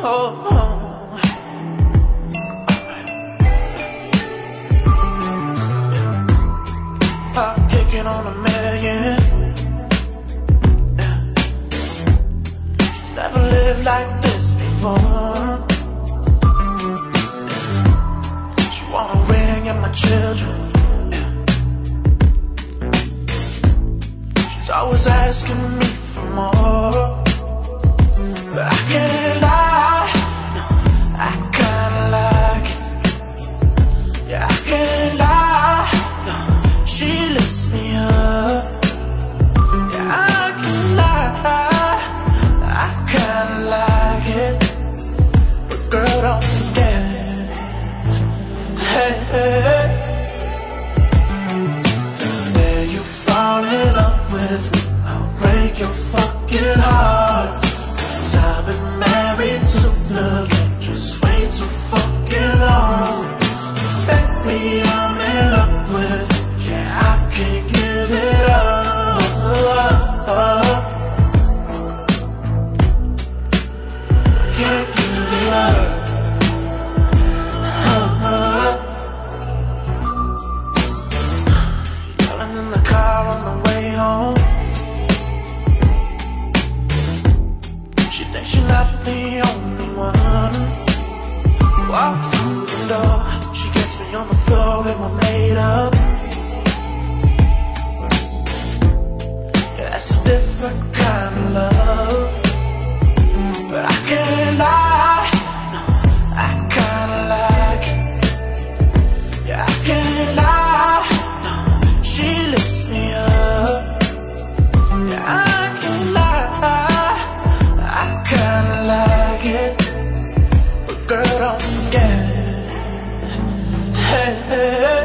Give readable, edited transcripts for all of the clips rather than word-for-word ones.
I'm kicking on a million. She's never lived like this before. She want a ring and my children. She's always asking me for more, but I can't lie, no, I kinda like it. Yeah, I can't lie, no, she lifts me up. Yeah, I can't lie, I kinda like it, but girl, don't forget it. Hey, hey. The day you fall in love with me, I'll break your fucking heart. 'Cause I've been married to the game just way too fucking long. Baby, I'm in love with you, yeah, I can't give it up. I can't give it up. Yelling in the car on the way home. She thinks she's not the only one. Walk through the door, she gets me on the floor with my made up. Yeah, that's a different kind of love, but I can't lie, no, I kinda like it. Yeah, I can't lie, no, she lifts me up. Yeah, I can't lie, I kinda like it, but girl, don't forget it. Hey, hey.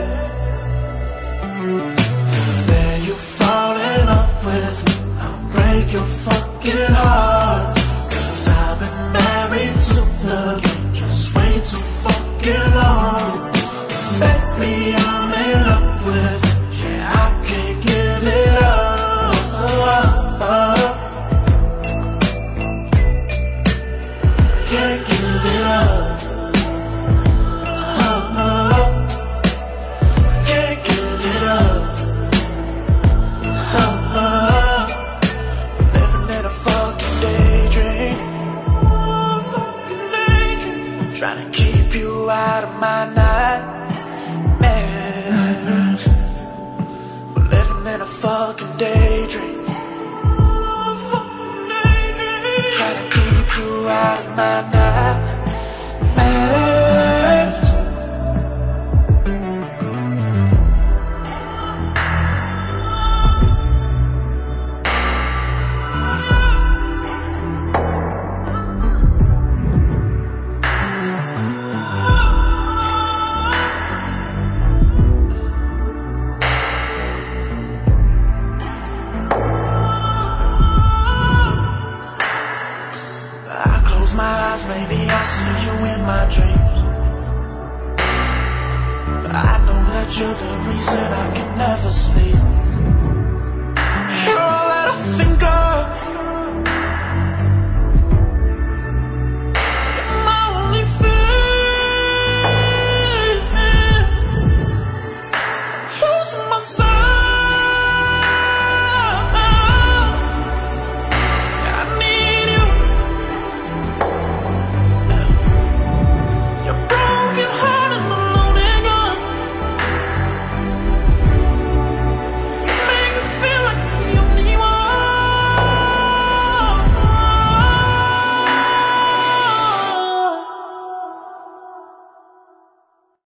The day you fall in love with me, I'll break your fucking heart. 'Cause I've been married to the game just way too fucking long. Baby, I'm in love with you, yeah, I can't give it up. Can't give it up. Can't give it up. Living in a fucking daydream. Fucking daydream. Trying to keep you out of my nightmares. We're living in a fucking daydream. Fucking daydream. Trying to keep you out of my nightmares. I close my eyes, maybe I see you in my dreams. But I know that you're the reason I can never sleep.